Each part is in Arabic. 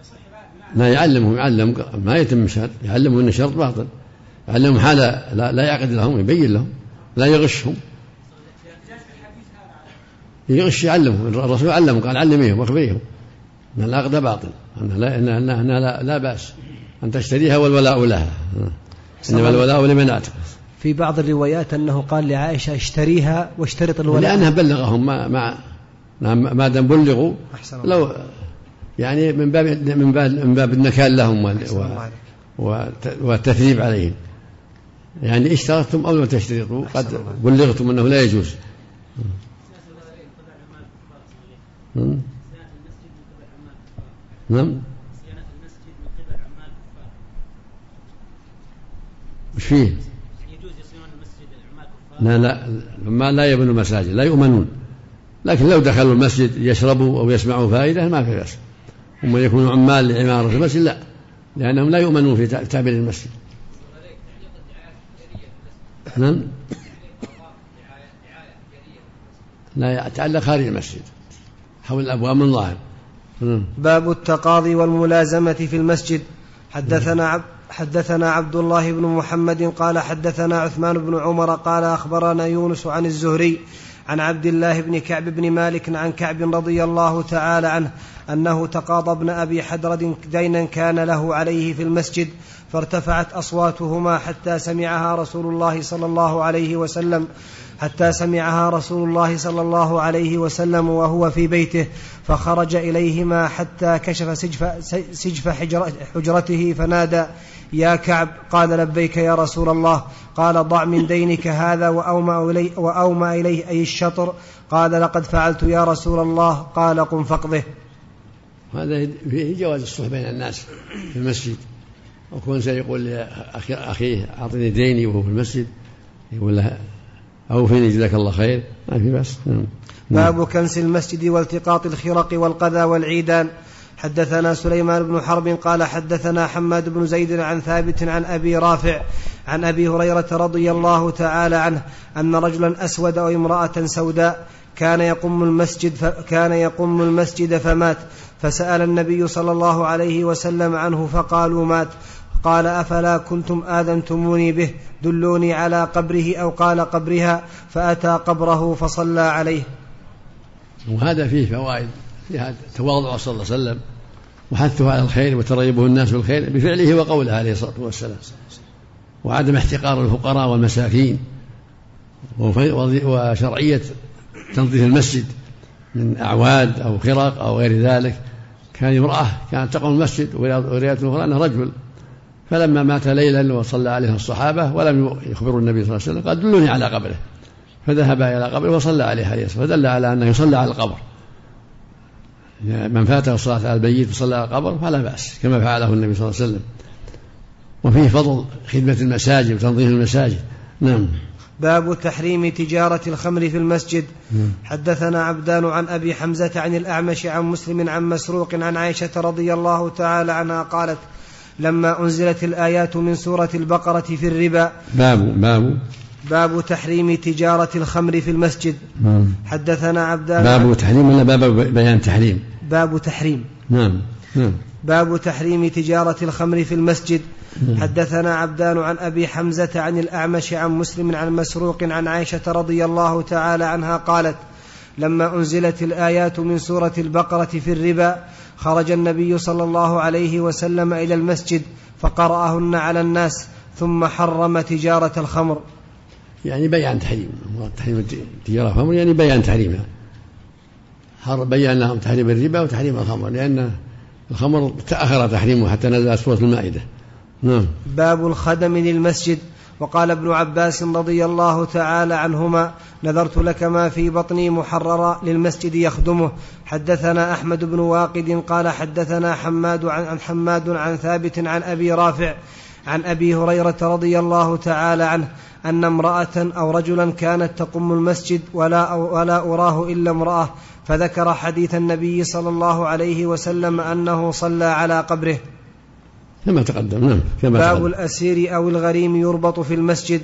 لا يعلم ما يتم الشهر، يعلمهم أن الشرط باطل، يعلمهم حالة لا يعقد لهم، يبين لهم، لا يغشهم. يغش يعلمهم، الرسول علمهم قال علميهم واخبريهم أن العقد باطل، أنها لا بأس أن تشتريها والولاء لها، إنما الولاء لمن أعتق. في بعض الروايات أنه قال لعائشة اشتريها واشترط الولاء، لأنها بلغهم ما دام بلغوا، لو يعني من باب النكال لهم والتثريب عليهم، يعني اشترطتم أو لم تشترطوا قد بلغتم أنه لا يجوز. نعم. وش فيه؟ يجوز يصيرون المسجد العمال لا يبنوا المساجد، لا يؤمنون، لكن لو دخلوا المسجد يشربوا أو يسمعوا فائدة ما في بأس. هم يكونوا عمال لعمارة المسجد لا، لأنهم لا يؤمنون في تعبير المسجد. نعم. لا يتعلق خارج المسجد حول الأبواب من ظاهر. باب التقاضي والملازمة في المسجد. حدثنا عبد الله بن محمد قال حدثنا عثمان بن عمر قال أخبرنا يونس عن الزهري عن عبد الله بن كعب بن مالك عن كعب رضي الله تعالى عنه أنه تقاضى ابن أبي حدرد دينا كان له عليه في المسجد، فارتفعت أصواتهما حتى سمعها رسول الله صلى الله عليه وسلم وهو في بيته، فخرج إليهما حتى كشف سجف حجرته فنادى: يا كعب. قال: لبيك يا رسول الله. قال: ضع من دينك هذا وأومأ إليه أي الشطر. قال: لقد فعلت يا رسول الله. قال: قم فاقضه. هذا فيه جواز الصلح بين الناس في المسجد، وكون سيقول لأخيه أعطني ديني وهو في المسجد، يقول له أوفني جزاك الله خير، ما في بس. باب كنس المسجد والتقاط الخرق والقذى والعيدان. حدثنا سليمان بن حرب قال حدثنا حماد بن زيد عن ثابت عن أبي رافع عن أبي هريرة رضي الله تعالى عنه أن رجلا أسود أو امرأة سوداء كان يقوم المسجد فمات، فسأل النبي صلى الله عليه وسلم عنه فقالوا: مات. قال: أفلا كنتم آذنتموني به؟ دلوني على قبره، أو قال قبرها، فأتى قبره فصلى عليه. وهذا فيه فوائد، فيها تواضع صلى الله عليه وسلم وحثه على الخير وتريبه الناس بالخير بفعله وقوله عليه الصلاة والسلام، وعدم احتقار الفقراء والمساكين، وشرعية تنظيف المسجد من أعواد أو خرق أو غير ذلك. كان امرأة كانت تقوم المسجد ورواية أخرى أنه رجل، فلما مات ليلا وصلى عليه الصحابة ولم يخبروا النبي صلى الله عليه وسلم قال: دلوني على قبره، فذهب إلى قبره وصلى عليه عليه الصلاة، فدل على أنه يصلى على القبر. من فاته الصلاة على البيت وصلى على القبر فلا بأس، كما فعله النبي صلى الله عليه وسلم. وفيه فضل خدمة المساجد وتنظيف المساجد. نعم. باب تحريم تجارة الخمر في المسجد. حدثنا عبدان عن أبي حمزة عن الأعمش عن مسلم عن مسروق عن عائشة رضي الله تعالى عنها قالت: لما أنزلت الآيات من سورة البقرة في الربا. باب تحريم تجارة الخمر في المسجد. حدثنا عبدان. باب تحريم ولا باب بيان تحريم؟ باب تحريم. نعم. باب تحريم تجارة الخمر في المسجد. حدثنا عبدان عن أبي حمزة عن الأعمش عن مسلم عن مسروق عن عائشة رضي الله تعالى عنها قالت: لما أنزلت الآيات من سورة البقرة في الربا خرج النبي صلى الله عليه وسلم إلى المسجد فقرأهن على الناس ثم حرم تجارة الخمر. يعني بيان تحريم تجارة الخمر، يعني بيان تحريمها، بيان لهم تحريم الربا وتحريم الخمر، لأن الخمر تأخر تحريمه حتى نزل سورة المائدة. نعم. باب الخدم للمسجد. وقال ابن عباس رضي الله تعالى عنهما: نذرت لك ما في بطني محررا للمسجد يخدمه. حدثنا أحمد بن واقد قال حدثنا حماد عن ثابت عن أبي رافع عن أبي هريرة رضي الله تعالى عنه أن امرأة أو رجلا كانت تقم المسجد ولا أراه إلا امرأة، فذكر حديث النبي صلى الله عليه وسلم أنه صلى على قبره كما تقدم. نعم. باب الأسير أو الغريم يربط في المسجد.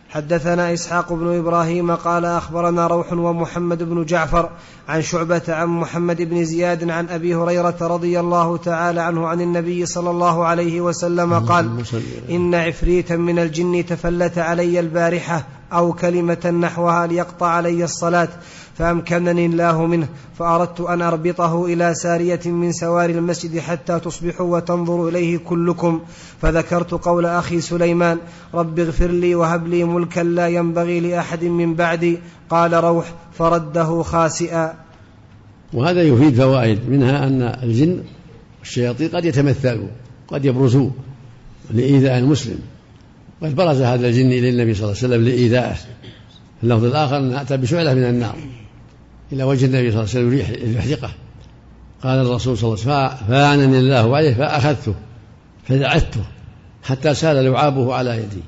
حدثنا إسحاق بن إبراهيم قال أخبرنا روح ومحمد بن جعفر عن شعبة عن محمد بن زياد عن أبي هريرة رضي الله تعالى عنه عن النبي صلى الله عليه وسلم قال إن عفريتا من الجن تفلت علي البارحة أو كلمة نحوها ليقطع علي الصلاة فأمكنني الله منه فأردت أن أربطه إلى سارية من سوار المسجد حتى تصبحوا وتنظروا إليه كلكم، فذكرت قول أخي سليمان رب اغفر لي وهب لي ملكا لا ينبغي لأحد من بعدي. قال روح فرده خاسئا. وهذا يفيد فوائد، منها أن الجن والشياطين قد يتمثلوا قد يبرزوا لإيذاء المسلم، قد برز هذا الجن إلى النبي صلى الله عليه وسلم لإيذائه. اللفظ الآخر أن أتى بشعلة من النار إلى وجه النبي صلى الله عليه وسلم ليحرقه. قال الرسول صلى الله عليه وسلم فأعنني الله عليه فأخذته فدعته حتى سال لعابه على يدي،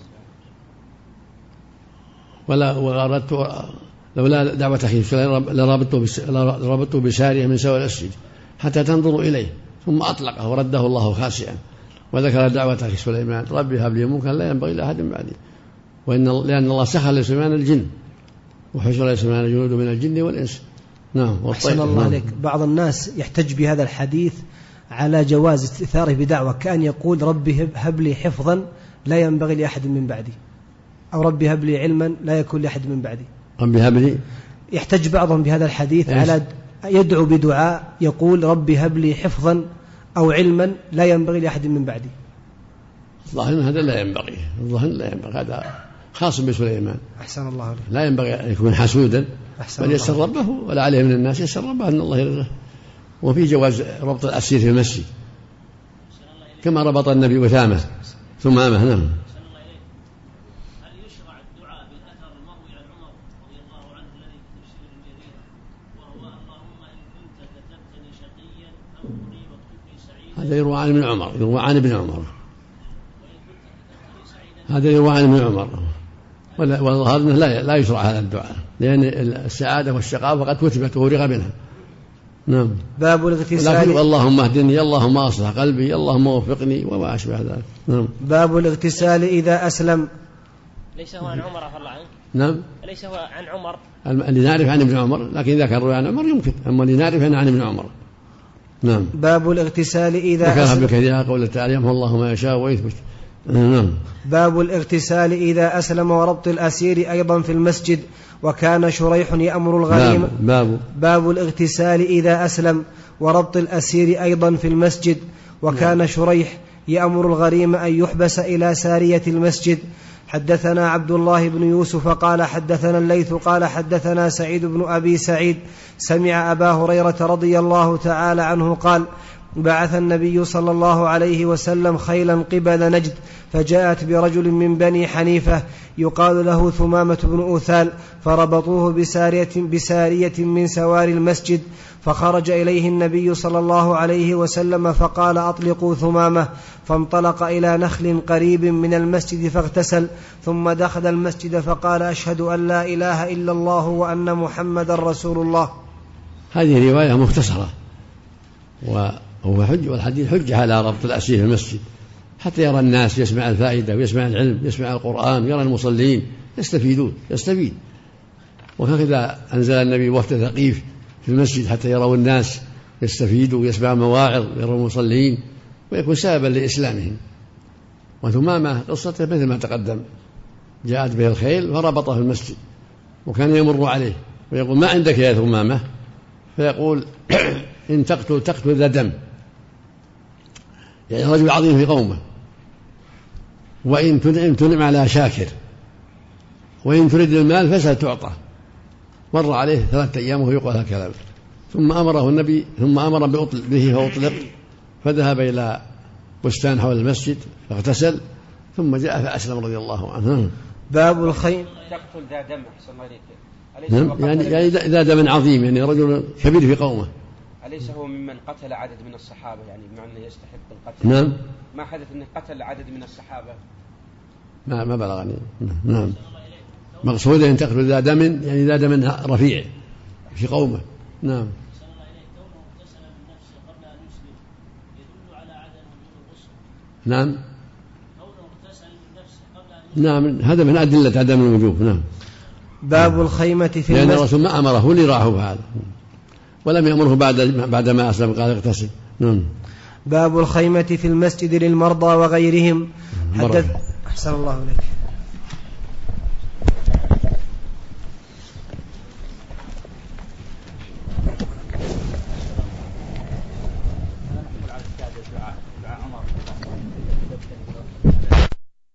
وأردت لولا دعوة أخي لربطته بسارية من سوى المسجد حتى تنظروا إليه، ثم أطلقه ورده الله خاسئا. وذكر دعوة أخي سليمان ربي هب لي ملكا لا ينبغي لأحد بعدي، لأن الله سخر لسليمان الجن وحشر لسليمان الجنود من الجن والإنس. نعم. أحسن الله عليك. بعض الناس يحتج بهذا الحديث على جواز استئثاره بدعوة، كأن يقول ربي هب لي حفظا لا ينبغي لأحد من بعدي، أو ربي هب لي علما لا يكون لأحد من بعدي. ربي هب لي، يحتج بعضهم بهذا الحديث على يدعو بدعاء يقول ربي هب لي حفظا أو علما لا ينبغي لأحد من بعدي. الظاهر هذا لا ينبغي، الظاهر لا ينبغي، هذا خاص بسليمان. أحسن الله عليك. لا ينبغي أن يكون حسودا، بل يسر ربه ولا عليه من الناس يسر ربه أن الله يرزقه. وفي جواز ربط الأسير في المسجد كما ربط النبي وثامة ثم أمه. نعم. هذا يروى عن ابن عمر، هذا يروى عن ابن عمر، والظاهر انه لا يشرع هذا الدعاء، لأن السعادة والشقاء فقد كتبت وورغ منها. نعم. باب الاغتسال. لكن اللهم اهدني، اللهم اصلح قلبي، اللهم وفقني، وما أشبه ذلك. نعم. باب الاغتسال إذا أسلم. ليس هو عن عمر رضي الله عنه. نعم. ليس هو عن عمر. اللي نعرف عن ابن عمر، لكن إذا كان روي عن عمر يمكن، أما اللي نعرف عن ابن عمر. نعم. باب الاغتسال إذا أسلم. بكثيرها قول تعالى يمحو الله ما يشاء ويثبت. نعم. باب الاغتسال إذا أسلم وربط الأسير أيضا في المسجد. وكان شريح يأمر الغريم. باب الاغتسال إذا أسلم وربط الأسير أيضا في المسجد. وكان شريح يأمر الغريم أن يحبس إلى سارية المسجد. حدثنا عبد الله بن يوسف قال حدثنا الليث قال حدثنا سعيد بن أبي سعيد سمع أبا هريرة رضي الله تعالى عنه قال بعث النبي صلى الله عليه وسلم خيلا قبل نجد، فجاءت برجل من بني حنيفة يقال له ثمامة بن أثال، فربطوه بسارية من سوار المسجد، فخرج إليه النبي صلى الله عليه وسلم فقال أطلقوا ثمامة، فانطلق إلى نخل قريب من المسجد فاغتسل، ثم دخل المسجد فقال أشهد أن لا إله إلا الله وأن محمد رسول الله. هذه رواية مختصرة، وهو حج، والحديث حجة على ربط الأسير في المسجد حتى يرى الناس، يسمع الفائدة ويسمع العلم، يسمع القرآن، يرى المصلين يستفيد. وهكذا أنزل النبي وفد ثقيف في المسجد حتى يروا الناس يستفيدوا ويسمع مواعظ ويروا المصلين ويكون سببا لإسلامهم. وثمامة قصته مثل ما تقدم، جاءت به الخيل فربطه في المسجد، وكان يمر عليه ويقول ما عندك يا ثمامة؟ فيقول إن تقتل ذا دم، يعني رجل عظيم في قومه، وإن تنعم على شاكر، وإن تريد المال فسل تعطى. مر عليه 3 أيام وهو يقول هذا الكلام، ثم أمره النبي به فأطلق، فذهب إلى بستان حول المسجد فاغتسل، ثم جاء فأسلم رضي الله عنه. باب الخيل. تقتل ذا دم. يعني ذا دم عظيم، يعني رجل كبير في قومه. أليس هو ممن قتل عدد من الصحابة، يعني بمعنى يستحق القتل؟ نعم. ما حدث أنه قتل عدد من الصحابة؟ ما بلغني. نعم. مقصود أن تقتل ذا دم، يعني ذا دم رفيع في قومه. نعم. نعم. نعم هذا من أدلة عدم الوجوب. نعم. باب الخيمة في لأن الرسول ما أمره، هو اللي راحه بهذا ولم يأمره بعد ما أسلم قال اغتسل. نعم. باب الخيمة في المسجد للمرضى وغيرهم. أحسن الله إليك.